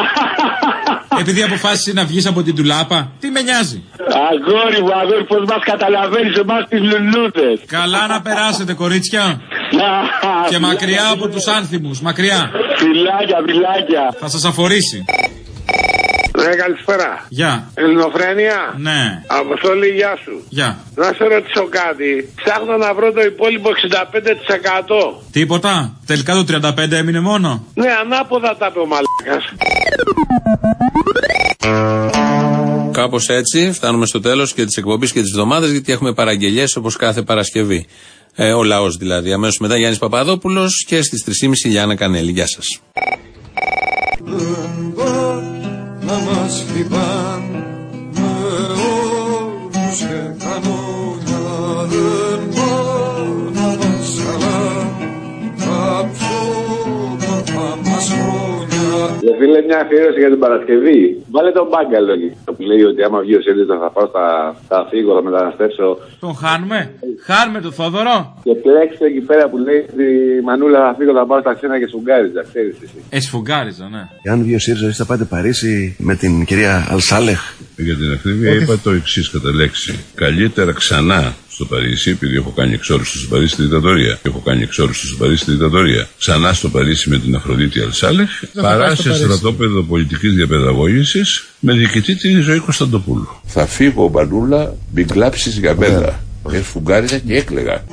Επειδή αποφάσισε να βγεις από την τουλάπα, τι με νοιάζει? Αγόρι μου, αγόρι, πώς μας καταλαβαίνεις εμάς τις λουλούδες. Καλά να περάσετε, κορίτσια. Και μακριά από τους άνθιμους, μακριά. Φιλάκια, φιλάκια. Θα σας αφορήσει. Ναι, καλησπέρα. Γεια. Ελληνοφρένεια. Ναι. Αποστόλη, γεια σου. Γεια. Να σε ρωτήσω κάτι. Ψάχνω να βρω το υπόλοιπο εξήντα πέντε τοις εκατό. Τίποτα. Τελικά το τριάντα πέντε έμεινε μόνο. Ναι, ανάποδα τα είπε ο μαλάκας. Κάπως έτσι φτάνουμε στο τέλος και της εκπομπής και της εβδομάδας, γιατί έχουμε παραγγελιές όπως κάθε Παρασκευή. Ε, ο λαός δηλαδή. Αμέσως μετά Γιάννης Παπαδόπουλος και στις τρεις και μισή Γιάννα Κανέλη. Γεια σας. Να μας χτυπάν με όρους και κανόνια, δεν μπορεί να μας χαλάν τα ψώματα μας χρόνια. Για φίλε, μια αφιέρωση για την Παρασκευή. Βάλε τον Μπάγκαλο εκεί, που λέει ότι άμα βγει ο ΣΥΡΙΖΑ θα πάω, θα, θα φύγω, θα μεταναστεύσω. Τον χάνουμε, χάνουμε τον Θόδωρο. Και πλέξτε εκεί πέρα που λέει στη Μανούλα θα φύγω, θα πάω στα ξένα και σφουγγάριζα, ξέρεις εσύ. Ε, σφουγγάριζα, ναι. Εάν βγει ο ΣΥΡΙΖΑ, θα πάτε Παρίσι με την κυρία Αλσάλεχ. Για την ακρίβεια είπα το εξής κατά λέξη. Καλύτερα ξανά στο Παρίσι, επειδή έχω κάνει εξόριστο στο Παρίσι τη δικτατορία. Έχω κάνει εξόριστο στο Παρίσι τη δικτατορία. Ξανά στο Παρίσι με την Αφροδίτη Αλσάλεχ, παρά σε στρατόπεδο πολιτικής διαπαιδαγώγησης με διοικητή τη Ζωή Κωνσταντοπούλου. Θα φύγω, Μπανούλα, μην κλάψεις για μένα. Ε, σφουγγάριζα και έκλαιγα.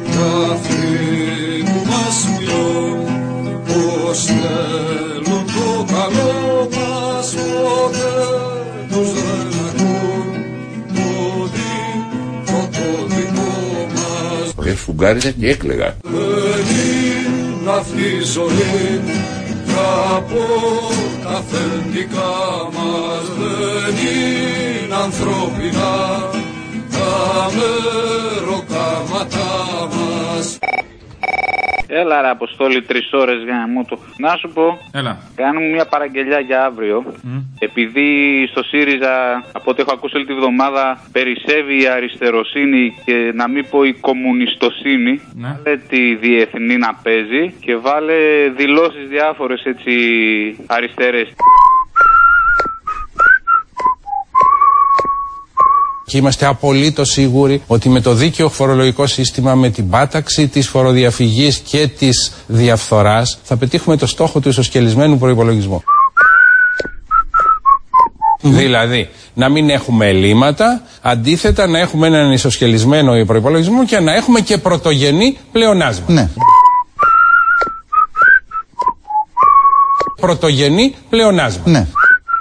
Ε, σφουγγάριζα και έκλαιγα. Δεν αυτή η ζωή από τα αφεντικά μας, δεν είναι ανθρώπινα τα μεροκάματά μας. Έλα ρε Αποστόλη, τρεις ώρες για να μου το... Να σου πω, έλα. Κάνουμε μια παραγγελιά για αύριο. Mm. Επειδή στο ΣΥΡΙΖΑ, από ό,τι έχω ακούσει όλη τη βδομάδα, περισσεύει η αριστεροσύνη και να μην πω η κομμουνιστοσύνη. Ναι. Βάλε τη διεθνή να παίζει και βάλε δηλώσεις διάφορες έτσι αριστερές. Και είμαστε απολύτως σίγουροι ότι με το δίκαιο φορολογικό σύστημα, με την πάταξη της φοροδιαφυγής και της διαφθοράς, θα πετύχουμε το στόχο του ισοσκελισμένου προϋπολογισμού. Δηλαδή, να μην έχουμε ελλείμματα, αντίθετα να έχουμε έναν ισοσκελισμένο προϋπολογισμό και να έχουμε και πρωτογενή πλεονάσματα. Ναι. Πρωτογενή πλεονάσματα. Ναι.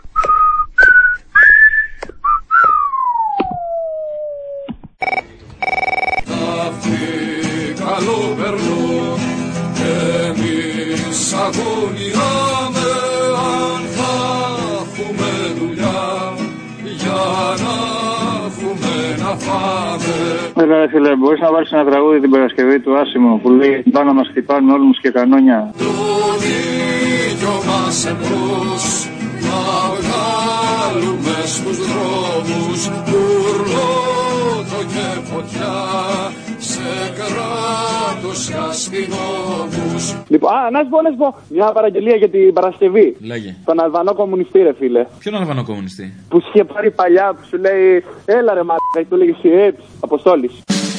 Καλό περνώ και εμείς αγωνιάμε αν θα έχουμε δουλειά για να έχουμε να φάμε. Βέβαια φίλε, μπορείς να βάλεις ένα τραγούδι την Παρασκευή του Άσιμο που λέει πάνω μας χτυπάνε όλμους και κανόνια. Το δίκιο μας εμπρός να βγάλουμε στους δρόμους τουρλότο και φωτιά σε κράτος και αστυνόμους. Λοιπόν, α, να σου πω, να σου πω μια παραγγελία για την Παρασκευή. Λέγε. Τον Αλβανό κομμουνιστή, ρε φίλε. Ποιον Αλβανό κομμουνιστή? Που σου είχε πάρει παλιά, που σου λέει έλα ρε μαλάκα, του λέγει ε, Αποστόλης.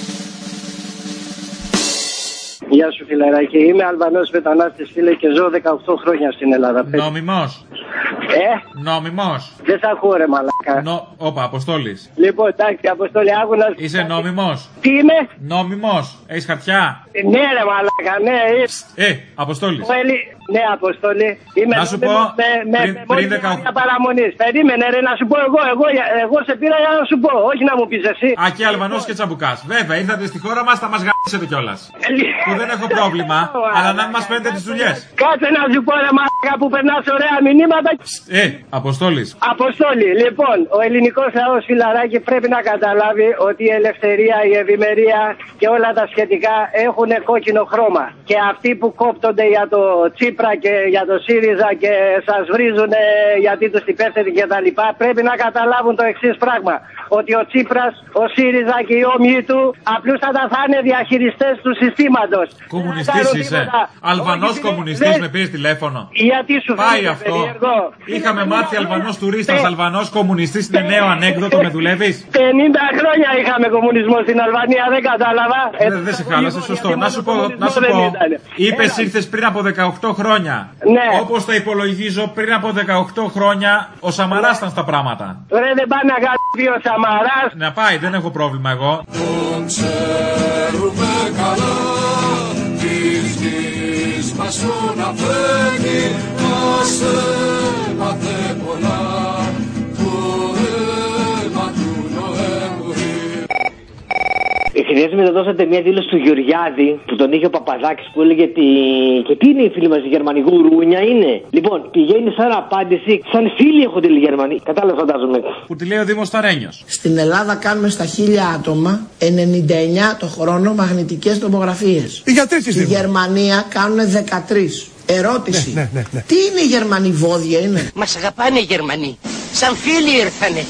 Γεια σου φιλαράκι, είμαι Αλβανός μετανάστης φίλε και ζω δεκαοκτώ χρόνια στην Ελλάδα. Νόμιμος. Ε? Νόμιμος. Δεν σ' ακούω ρε μαλάκα. Νο... Όπα, Αποστόλης. Λοιπόν, εντάξει, Αποστόλη, άκου να σου... Είσαι νόμιμος. Τι είμαι? Νόμιμος. Έχεις χαρτιά? Ναι ρε μαλάκα, ναι. Ε, Αποστόλης. Ναι, Αποστόλη. Είμαι να σου πω, με, με, πριν, με πριν δεκαοκτώ... παραμονής. Περίμενε ρε, να σου πω εγώ, εγώ, εγώ σε πήρα για να σου πω, όχι να μου πεις εσύ. Α, και Αλβανός και Τσαμπουκάς. Βέβαια, ήρθατε στη χώρα μας, θα μας γαμίσετε κιόλας. Που δεν έχω πρόβλημα, αλλά να μην μας παίρνετε τις δουλειές. Κάτσε να σου πω ρε μαλάκα που περνάς ωραία μηνύματα. Ε, Αποστόλης. Αποστόλη, λοιπόν, ο ελληνικός λαός φιλαράκι πρέπει να καταλάβει ότι η ελευθερία, η ευημερία και όλα τα σχετικά έχουν κόκκινο χρώμα. Και αυτοί που κόπτονται για το Τσίπρα και για το ΣΥΡΙΖΑ και σας βρίζουν γιατί τους υπεύθυνοι και τα λοιπά, πρέπει να καταλάβουν το εξής πράγμα. Ότι ο Τσίπρας, ο ΣΥΡΙΖΑ και οι όμοιοι του απλούστατα θα είναι διαχειριστές του συστήματος. Κομμουνιστής είσαι. Αλβανός κομμουνιστής με πήρες τηλέφωνο. Γιατί σου πάει αυτό? Είχαμε μάθει Αλβανός τουρίστας, Αλβανός κομμουνιστής είναι νέο ανέκδοτο, με δουλεύεις? πενήντα χρόνια είχαμε κομμουνισμό στην Αλβανία, δεν κατάλαβα. Δεν δε σε χάλασε, σωστό. Να σου πω, να σου πω. Είπες ήρθες πριν από δεκαοκτώ χρόνια. Ναι. Όπως τα υπολογίζω, πριν από δεκαοκτώ χρόνια ο Σαμαράς ήταν στα πράγματα. Ρε δεν πάει να κάνει ο Σαμαράς. Να πάει, δεν έχω πρόβλημα εγώ. Τον ξέρουμε καλά, της γης μας τον αφένει, μας έμαθε πολλά, το αίμα του Νοέμβρη. Εχθές μεταδώσατε μια δήλωση του Γεωργιάδη που τον είχε ο Παπαδάκης που έλεγε ότι. Και τι είναι οι φίλοι μας οι Γερμανοί, γουρούνια είναι. Λοιπόν, πηγαίνει σαν απάντηση, σαν φίλοι έχονται οι Γερμανοί. Κατάλαβα, φαντάζομαι. Που τη λέει ο Δήμος Ταρένιος. Στην Ελλάδα κάνουμε στα χίλια άτομα ενενήντα εννιά το χρόνο μαγνητικές τομογραφίες. Οι γιατροί της Στη Γερμανία κάνουν δεκατρείς. Ερώτηση. Ναι, ναι, ναι, ναι. Τι είναι οι Γερμανοί, βόδια είναι? Μας αγαπάνε οι Γερμανοί. Σαν φίλοι ήρθανε.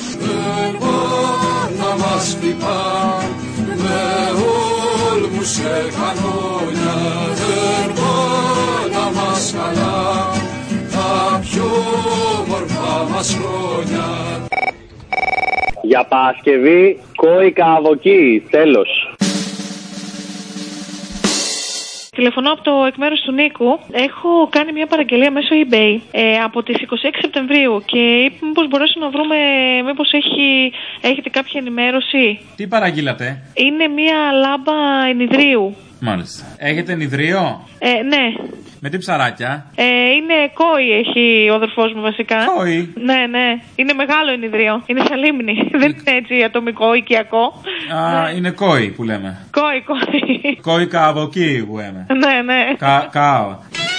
Να μας χτυπά με όλμους και κανόνια, δεν να μας καλά τα πιο μορφά μας χρόνια. Για Παρασκευή, κόηκα από εκεί, τέλος. Τηλεφωνώ από το εκ μέρους του Νίκου. Έχω κάνει μια παραγγελία μέσω eBay ε, από τις είκοσι έξι Σεπτεμβρίου και είπε μήπως μπορέσουμε να βρούμε, μήπως έχει, έχετε κάποια ενημέρωση. Τι παραγγείλατε? Είναι μια λάμπα ενιδρίου. Μάλιστα. Έχετε ενιδρίο? Ε, ναι. Με τι ψαράκια? Ε, είναι κόη έχει ο αδερφός μου βασικά. Κόη? Ναι, ναι. Είναι μεγάλο ενιδρίο. Είναι σαν λίμνη. Δεν είναι έτσι ατομικό, οικιακό. Α, ναι. Είναι κόη που λέμε. Κόη, κόη. Κόη καβοκί που λέμε. Ναι, ναι. Κα, κάω.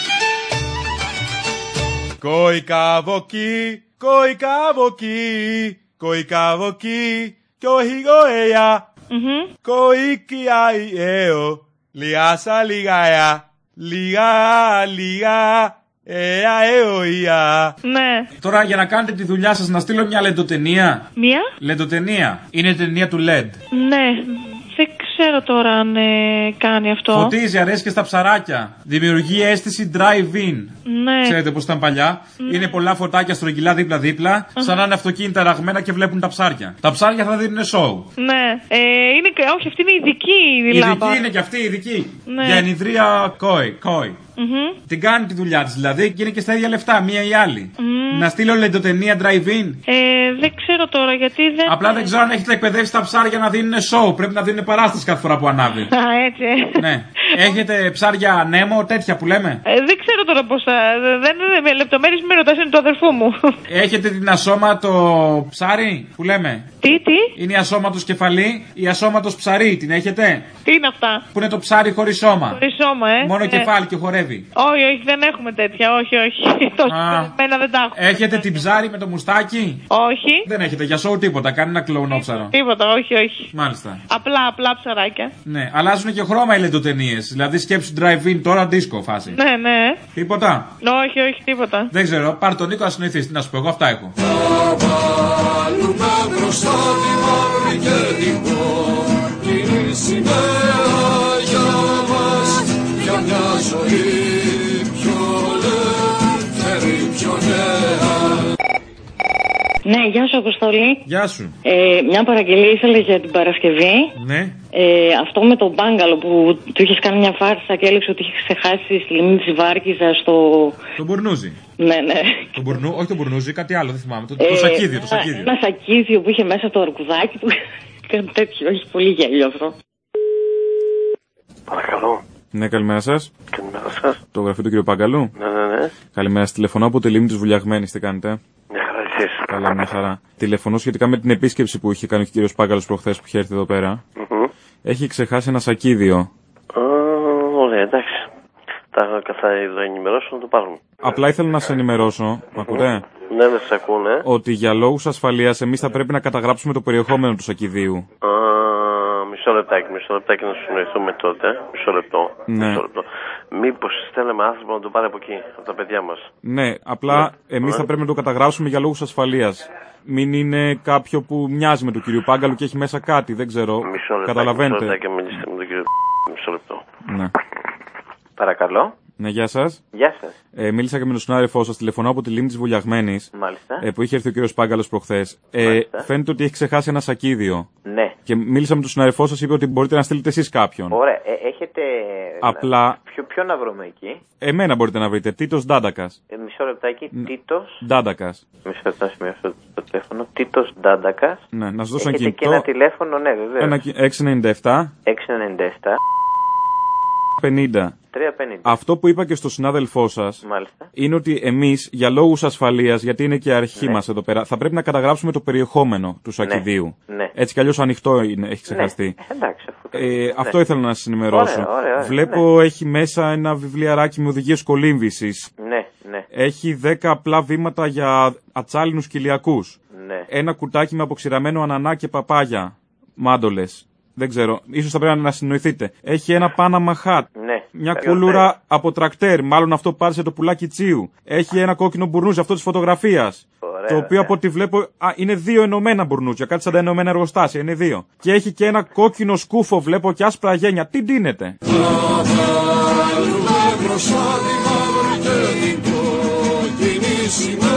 Κόη καβοκί, κόη καβοκί, κόη καβοκί, κι όχι γοέα. Κόη κιάι eo, λιάσα λιγάια. Λίγα, λίγα, έα, εοία. Ναι. Τώρα για να κάνετε τη δουλειά σας να στείλω μια λεντοτενία. Μια? Λεντοτενία. Είναι ταινία του ελ ι ντι. Ναι. Δεν ξέρω τώρα αν ε, κάνει αυτό. Φωτίζει, αρέσει και στα ψαράκια. Δημιουργεί αίσθηση drive-in. Ναι. Ξέρετε πώς ήταν παλιά. Mm. Είναι πολλά φωτάκια στρογγυλά δίπλα-δίπλα, mm. σαν να είναι αυτοκίνητα ραγμένα και βλέπουν τα ψάρια. Τα ψάρια θα δίνουν show. Ναι. Ε, είναι, όχι, αυτή είναι ειδική η λάμπα. Ειδική είναι και αυτή, ειδική. Ναι. Για ενιδρία κόη. κόη. Mm-hmm. Την κάνει τη δουλειά της δηλαδή και είναι και στα ίδια λεφτά, μία ή άλλη. Mm. Να στείλω λεντοτενία drive-in. Ε, δεν ξέρω τώρα γιατί δεν. Απλά δεν ξέρω αν έχετε εκπαιδεύσει τα ψάρια να δίνουν show. Πρέπει να δίνουν παράσταση κάθε φορά που ανάβει. Α, έτσι. Ναι. Έχετε ψάρια νέμο, τέτοια που λέμε. Ε, δεν ξέρω τώρα πώς θα. Δεν είναι με λεπτομέρειες, με ρωτάς, είναι του αδερφού μου. Έχετε την ασώματο ψάρι που λέμε. Τι, τι. Είναι η ασώματος κεφαλή, η ασώματος ψαρί, την έχετε. Τι είναι αυτά. Που είναι το ψάρι χωρίς σώμα. Χωρίς σώμα, ε. Μόνο ε. κεφάλι και χορεύει. Όχι, όχι, δεν έχουμε τέτοια, όχι, όχι. Τόσο πένα δεν τα έχουμε. Έχετε την ψάρι με το μουστάκι. Όχι. Δεν έχετε για σοου τίποτα, κάνει ένα κλονόψαρο. Τίποτα, όχι, όχι. Μάλιστα. Απλά, απλά ψαράκια. Ναι, αλλάζουν και χρώμα οι λεντοτενίες. Δηλαδή σκέψου drive-in τώρα disco φάση. Ναι, ναι. Τίποτα. Όχι, όχι, τίποτα. Δεν ξέρω, πάρ' τον Νίκο να συνοηθείς, τι να σου πω, εγώ αυτά έχω. Θα βάλουμε μπροστά τη μαύρη και την κόκκινη σημαία για μας, για μια ζωή πιο ελεύθερη, πιο νέα. Ναι, γεια σου Αποστολή. Γεια σου. Ε, μια παραγγελία ήθελε για την Παρασκευή. Ναι. Ε, αυτό με τον μπάγκαλο που του είχε κάνει μια φάρσα και έλεγε ότι είχε ξεχάσει στη λίμνη τη Βάρκηζα στο. Τον Μπουρνούζι. Ναι, ναι. Τον Μπουρνού, όχι τον Μπουρνούζι, κάτι άλλο, δεν θυμάμαι. Το, ε, το σακίδιο, το σακίδιο. Ένα σακίδιο που είχε μέσα το αρκουδάκι του. Κάτι τέτοιο, έχει πολύ γέλιο αυτό. Παρακαλώ. Ναι, καλημέρα σας. Καλημέρα σας. Το γραφείο του κ. Παγκαλού. Ναι, ναι, ναι. Καλημέρα, στη τηλεφωνώ από τη λίμνη της Βουλιαγμένης, τι κάνετε. Μια χαρά, εσείς. Καλά, μια χαρά. Τηλεφωνώ σχετικά με την επίσκεψη που είχε κάνει ο κ. Πάγκαλος προχθές που είχε έρθει εδώ πέρα. Mm-hmm. Έχει ξεχάσει ένα σακίδιο. Uh, ωραία, εντάξει. Τα θα ενημερώσω να το πάρουμε. Απλά ήθελα να σε ενημερώσω, μ' ακούτε? Ναι, δεν σε ακούνε. Ότι για λόγους ασφαλείας εμείς θα πρέπει να καταγράψουμε το περιεχόμενο του σακιδίου. Uh, μισό λεπτάκι, μισό λεπτάκι να συνοηθούμε τότε. Μισό λεπτό. Ναι. Μισό λεπτό. Μήπως στέλνουμε άνθρωπο να το πάρει από εκεί, από τα παιδιά μας. Ναι, απλά ναι. εμείς ναι. θα πρέπει να το καταγράψουμε για λόγους ασφαλείας. Μην είναι κάποιο που μοιάζει με τον κύριο Πάγκαλο και έχει μέσα κάτι, δεν ξέρω. Μισό λεπτάκι, καταλαβαίνετε. Μισό λεπτάκι, μιλήστε με τον κύριο Μισό λεπτό. Ναι. Παρακαλώ. Ναι, γεια σας. Γεια σας. Ε, μίλησα και με τον συνάδελφό σας, τηλεφωνώ από τη λίμνη της Βουλιαγμένης. Μάλιστα. Ε, που είχε έρθει ο κύριος Πάγκαλος προχθές. Ε, φαίνεται ότι έχει ξεχάσει ένα σακίδιο. Ναι. Και μίλησα με τον συνάδελφό σας, είπε ότι μπορείτε να στείλετε εσείς κάποιον. Ωραία. Ε, έχετε. Απλά. Ποιο, ποιο να βρούμε εκεί. Εμένα μπορείτε να βρείτε. Τίτος Ντάντακας. Ε, μισό λεπτάκι. Τίτος. Ντάντακας. Μισό λεπτό να σημειώσω το τηλέφωνο. Τίτος Ντάντακας. Ναι, να σας δώσω ένα κινητό. Και ένα τηλέφωνο, ναι, βεβαίως. Ένα έξι εννιά επτά. έξι εννιά επτά. πενήντα. τρία πενήντα. Αυτό που είπα και στο συνάδελφό σας Μάλιστα. είναι ότι εμείς για λόγους ασφαλείας, γιατί είναι και αρχή ναι. μας εδώ πέρα, θα πρέπει να καταγράψουμε το περιεχόμενο του σακιδίου. Ναι. Ναι. Έτσι κι αλλιώς ανοιχτό είναι, έχει ξεχαστεί. Ναι. Εντάξει, αφού... ε, ναι. Αυτό ήθελα να σας ενημερώσω. Ωραία, ωραία, ωραία, Βλέπω ναι. έχει μέσα ένα βιβλιαράκι με οδηγίες κολύμβησης. Ναι, ναι. Έχει δέκα απλά βήματα για ατσάλινους κοιλιακούς. Ναι. Ένα κουτάκι με αποξηραμένο ανανά και παπάγια. Μάντολες. Δεν ξέρω, ίσως θα πρέπει να συνοηθείτε. Έχει ένα Panama hat. Ναι. Μια κουλούρα από τρακτέρ, μάλλον αυτό που πάρησε το πουλάκι τσίου. Έχει ένα κόκκινο μπουρνούζι, αυτό της φωτογραφίας. Ωραία, το οποίο από ό,τι βλέπω α, είναι δύο ενωμένα μπουρνούζια, κάτι σαν τα ενωμένα εργοστάσια, είναι δύο. Και έχει και ένα κόκκινο σκούφο, βλέπω και άσπρα γένια. Τι ντύνεται. Θα